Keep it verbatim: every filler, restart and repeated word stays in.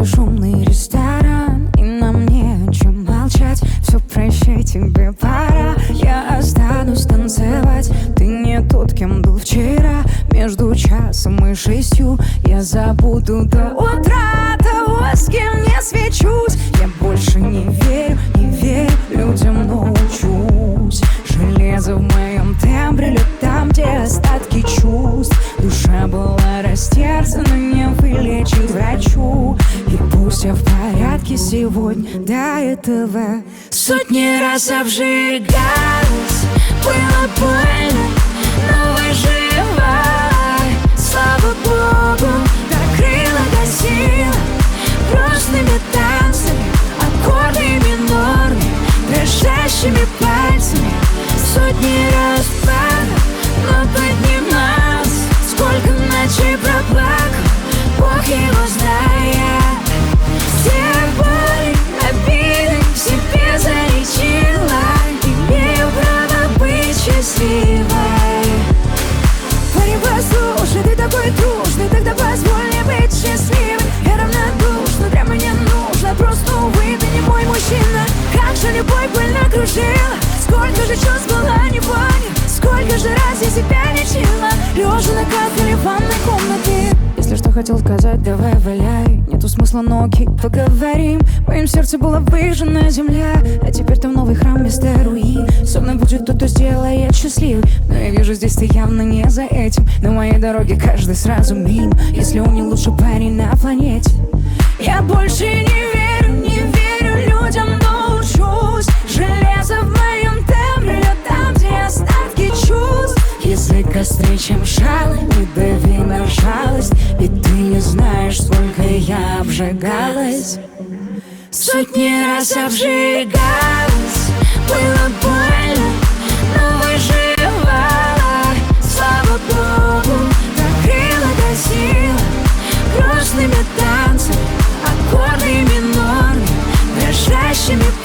шумный ресторан, и нам не о чем молчать. Все проще, тебе пора. Я останусь танцевать. Ты не тот, кем был вчера. Между часом и шестью я забуду до утра того, с кем не свечусь. Я больше не верю, не верю людям, но учусь. Железо в моем тембре льет там, где остатки чувств. Душа была растерзана, не вылечить врачу. И пусть я в порядке сегодня, до этого сотни раз обжигалась. Было больно, но выжила. Слава Богу, докрыла до сил. Грустными танцами, аккорды минорные, дрожащими пальцами. Сотни раз падал, но поднимался. Сколько ночей проплакал, Бог его знает. Все боли, обиды в себе залечила. Имею право быть счастливой. Парень, послушай, ты такой трушный, тогда позволь мне быть счастливой. Я равнодушна, прямо не нужно, просто, увы, ты не мой мужчина. Как же любовь больно кружила, сколько же чувств была, не понял. Сколько же раз я себя лечила, лежа на кафеле ванной комнаты. Если что хотел сказать, давай валяй. Нету смысла, но окей, поговорим. В моем сердце была выжжена земля, а теперь там новый храм вместо руин. Со мной будет тот, кто сделает счастливым. Но я вижу, здесь ты явно не за этим. На моей дороге каждый сразу мимо, если он не лучший парень на планете. Я больше не верю, не верю людям, но учусь. Железо в моем тембре льет там, где остатки чувств. Язык острее, чем шалы, не дави на жалость. Ведь ты не знаешь, сколько я обжигалась. Сотни раз обжигалась. Было больно, но выживала. Слава Богу, докрыла до сил. Грустными танцами, аккорды минорные, дрожащими